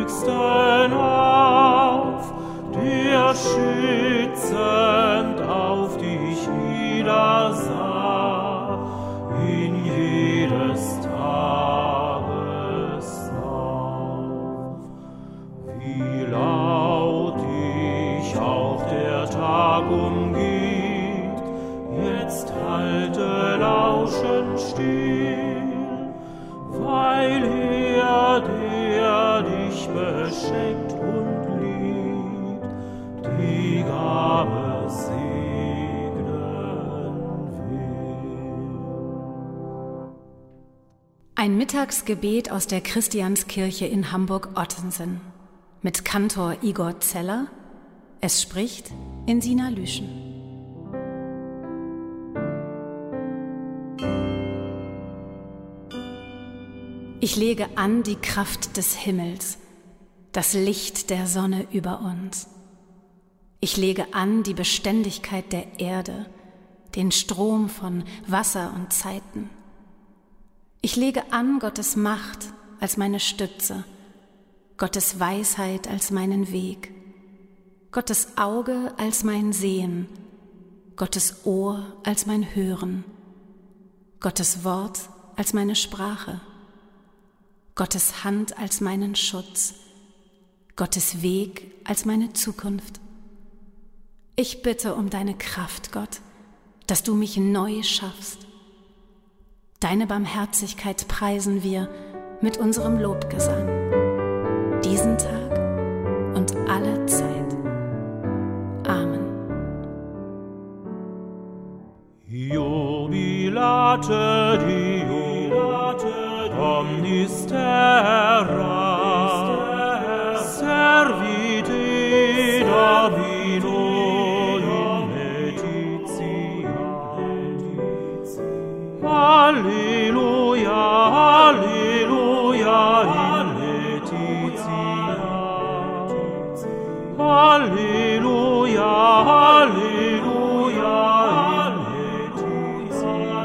Höchsten auf, der schützend auf dich niedersah, in jedes Tages Lauf. Wie laut dich auch der Tag umgeht, jetzt halte lauschend still, weil er, der dich beschenkt und liebt, die Gabe segnen will. Ein Mittagsgebet aus der Christianskirche in Hamburg-Ottensen mit Kantor Igor Zeller. Es spricht Insina Lüschen. Ich lege an die Kraft des Himmels, das Licht der Sonne über uns. Ich lege an die Beständigkeit der Erde, den Strom von Wasser und Zeiten. Ich lege an Gottes Macht als meine Stütze, Gottes Weisheit als meinen Weg, Gottes Auge als mein Sehen, Gottes Ohr als mein Hören, Gottes Wort als meine Sprache, Gottes Hand als meinen Schutz, Gottes Weg als meine Zukunft. Ich bitte um deine Kraft, Gott, dass du mich neu schaffst. Deine Barmherzigkeit preisen wir mit unserem Lobgesang, diesen Tag und alle Zeit. Amen. Jubilate Diu, omnis terra, servite Domino in laetitia. Alleluia, Alleluia in laetitia. Alleluia, Alleluia in laetitia.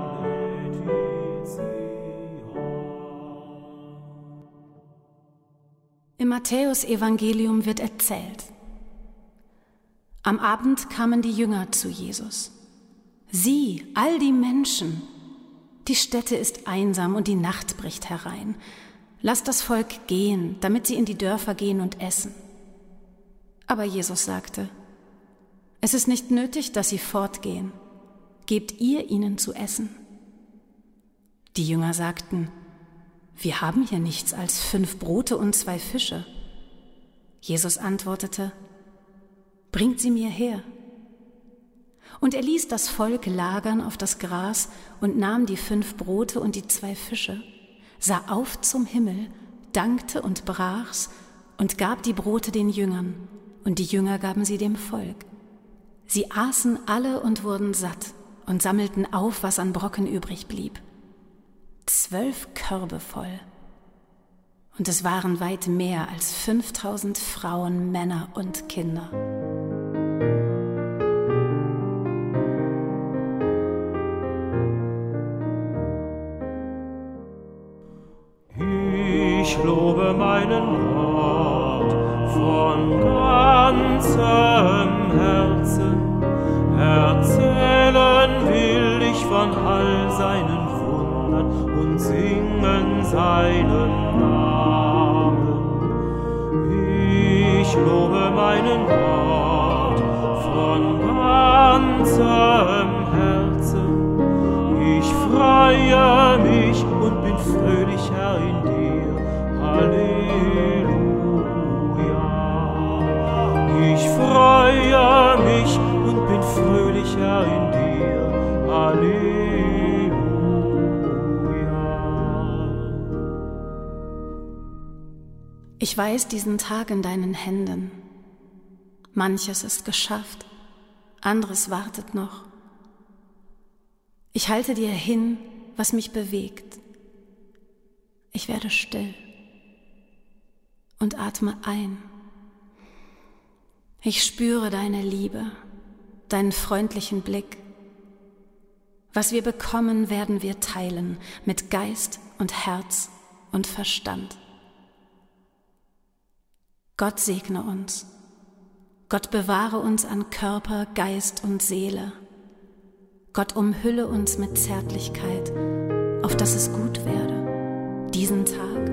Im Matthäus-Evangelium wird erzählt: Am Abend kamen die Jünger zu Jesus. Sieh, all die Menschen, die Stätte ist einsam und die Nacht bricht herein. Lass das Volk gehen, damit sie in die Dörfer gehen und essen. Aber Jesus sagte: Es ist nicht nötig, dass sie fortgehen. Gebt ihr ihnen zu essen. Die Jünger sagten: Wir haben hier nichts als 5 Brote und 2 Fische. Jesus antwortete: Bringt sie mir her. Und er ließ das Volk lagern auf das Gras und nahm die 5 Brote und die 2 Fische, sah auf zum Himmel, dankte und brach's und gab die Brote den Jüngern, und die Jünger gaben sie dem Volk. Sie aßen alle und wurden satt und sammelten auf, was an Brocken übrig blieb. 12 Körbe voll. Und es waren weit mehr als 5000 Frauen, Männer und Kinder. Ich lobe meinen Gott von ganzem Herzen. Erzählen will ich von all seinen Wundern und singen seinen Namen. Ich lobe meinen Gott von ganzem Herzen. Ich freue mich und bin fröhlich, Herr, in dir. Halleluja. Ich freue mich und bin fröhlich, Herr, in dir. Halleluja. Ich weiß diesen Tag in deinen Händen. Manches ist geschafft, anderes wartet noch. Ich halte dir hin, was mich bewegt. Ich werde still und atme ein. Ich spüre deine Liebe, deinen freundlichen Blick. Was wir bekommen, werden wir teilen mit Geist und Herz und Verstand. Gott segne uns. Gott bewahre uns an Körper, Geist und Seele. Gott umhülle uns mit Zärtlichkeit, auf dass es gut werde, diesen Tag